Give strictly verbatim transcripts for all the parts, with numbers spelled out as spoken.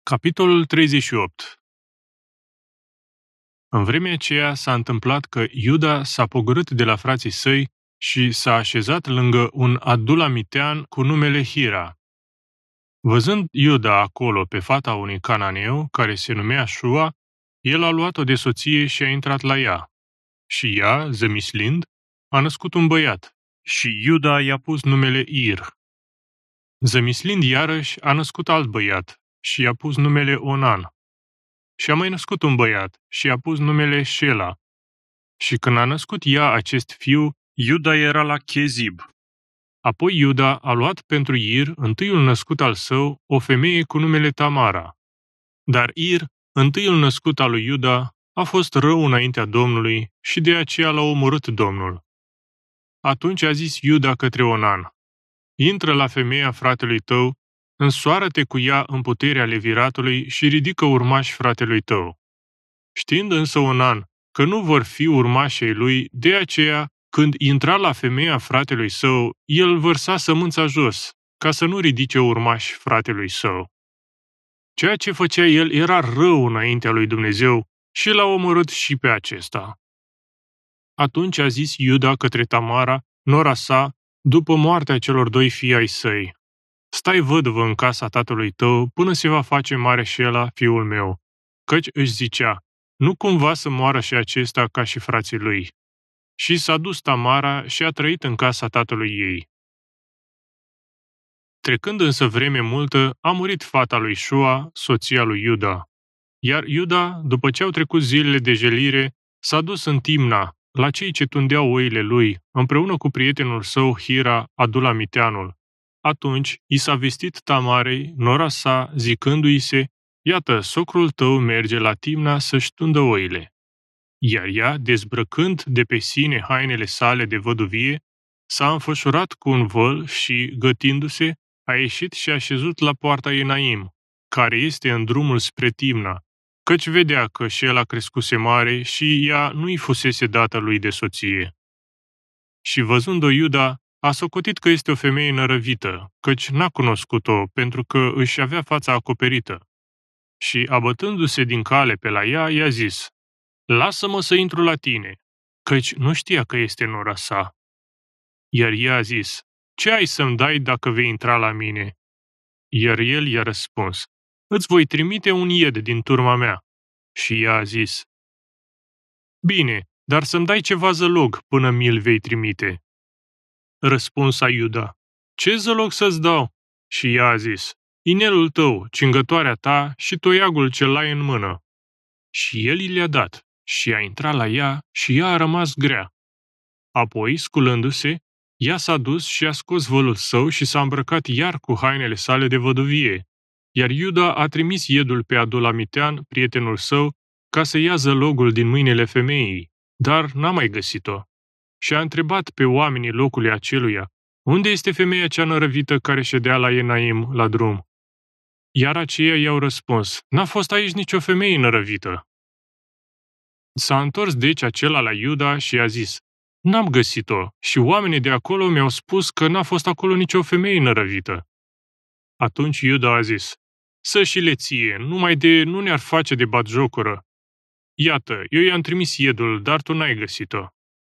Capitolul treizeci și opt. În vremea aceea s-a întâmplat că Iuda s-a pogorât de la frații săi și s-a așezat lângă un adulamitean cu numele Hira. Văzând Iuda acolo pe fata unui cananeu, care se numea Șua, el a luat-o de soție și a intrat la ea. Și ea, zămislind, a născut un băiat și Iuda i-a pus numele Ir. Zămislind iarăși, a născut alt băiat și i-a pus numele Onan. Și a mai născut un băiat și i-a pus numele Șela. Și când a născut ea acest fiu, Iuda era la Chezib. Apoi Iuda a luat pentru Ir, întâiul născut al său, o femeie cu numele Tamara. Dar Ir, întâiul născut al lui Iuda, a fost rău înaintea Domnului și de aceea l-a omorât Domnul. Atunci a zis Iuda către Onan: intră la femeia fratelui tău, însoară-te cu ea în puterea leviratului și ridică urmași fratelui tău. Știind însă Onan că nu vor fi urmașii lui, de aceea, când intra la femeia fratelui său, el vărsa sămânța jos, ca să nu ridice urmași fratelui său. Ceea ce făcea el era rău înaintea lui Dumnezeu și l-a omorât și pe acesta. Atunci a zis Iuda către Tamara, nora sa, după moartea celor doi fii ai săi: stai văduvă în casa tatălui tău până se va face mare Șela, fiul meu, căci își zicea: nu cumva să moară și acesta ca și frații lui. Și s-a dus Tamara și a trăit în casa tatălui ei. Trecând însă vreme multă, a murit fata lui Șua, soția lui Iuda. Iar Iuda, după ce au trecut zilele de jelire, s-a dus în Timna, la cei ce tundeau oile lui, împreună cu prietenul său Hira, adulamiteanul. Atunci i s-a vestit Tamarei, nora sa, zicându-i se: iată, socrul tău merge la Timna să-și tundă oile. Iar ea, dezbrăcând de pe sine hainele sale de văduvie, s-a înfășurat cu un văl și, gătindu-se, a ieșit și a șezut la poarta Enaim, care este în drumul spre Timna, căci vedea că Șela crescuse mare și ea nu-i fusese dată lui de soție. Și văzând-o Iuda, a socotit că este o femeie nărăvită, căci n-a cunoscut-o, pentru că își avea fața acoperită. Și, abătându-se din cale pe la ea, i-a zis: lasă-mă să intru la tine, căci nu știa că este nora sa. Iar ea a zis: ce ai să-mi dai dacă vei intra la mine? Iar el i-a răspuns: îți voi trimite un ied din turma mea. Și ea a zis: bine, dar să-mi dai ceva zălog până mi-l vei trimite. Răspunsa Iuda: ce zălog să-ți dau? Și ea a zis: inelul tău, cingătoarea ta și toiagul ce ai în mână. Și el i le-a dat și a intrat la ea și ea a rămas grea. Apoi, sculându-se, ea s-a dus și a scos vălul său și s-a îmbrăcat iar cu hainele sale de văduvie, iar Iuda a trimis iedul pe adulamitean, prietenul său, ca să ia zălogul din mâinile femeii, dar n-a mai găsit-o. Și a întrebat pe oamenii locului aceluia: unde este femeia cea nărăvită care ședea la Enaim la drum? Iar aceia i-au răspuns: n-a fost aici nicio femeie nărăvită. S-a întors deci acela la Iuda și a zis: n-am găsit-o și oamenii de acolo mi-au spus că n-a fost acolo nicio femeie nărăvită. Atunci Iuda a zis: să și le ție, numai de nu ne-ar face de batjocură. Iată, eu i-am trimis iedul, dar tu n-ai găsit-o.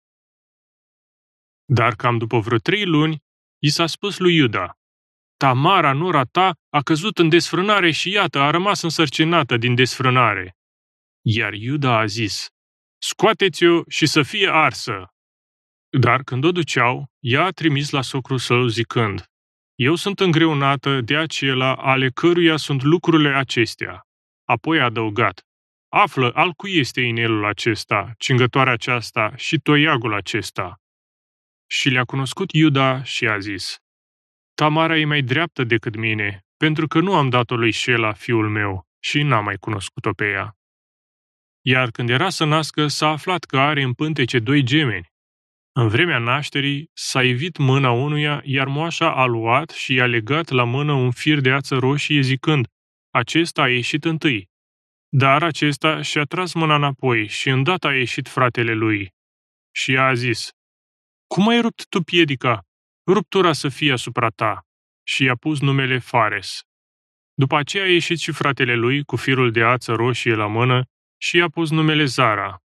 Dar cam după vreo trei luni, i s-a spus lui Iuda: Tamara, nora ta, a căzut în desfrânare și iată, a rămas însărcinată din desfrânare. Iar Iuda a zis: scoateți-o și să fie arsă. Dar când o duceau, ea a trimis la socrul său zicând: eu sunt îngreunată de acela ale căruia sunt lucrurile acestea. Apoi a adăugat: află al cui este inelul acesta, cingătoarea aceasta și toiagul acesta. Și le-a cunoscut Iuda și a zis: Tamara e mai dreaptă decât mine, pentru că nu am dat-o lui Șela, fiul meu, și n-am mai cunoscut-o pe ea. Iar când era să nască, s-a aflat că are în pântece doi gemeni. În vremea nașterii s-a ivit mâna unuia, iar moașa a luat și i-a legat la mână un fir de ață roșie, zicând: acesta a ieșit întâi. Dar acesta și-a tras mâna înapoi și îndată a ieșit fratele lui. Și ea a zis: cum ai rupt tu piedica? Ruptura să fie asupra ta. Și i-a pus numele Fares. După aceea a ieșit și fratele lui cu firul de ață roșie la mână și i-a pus numele Zara,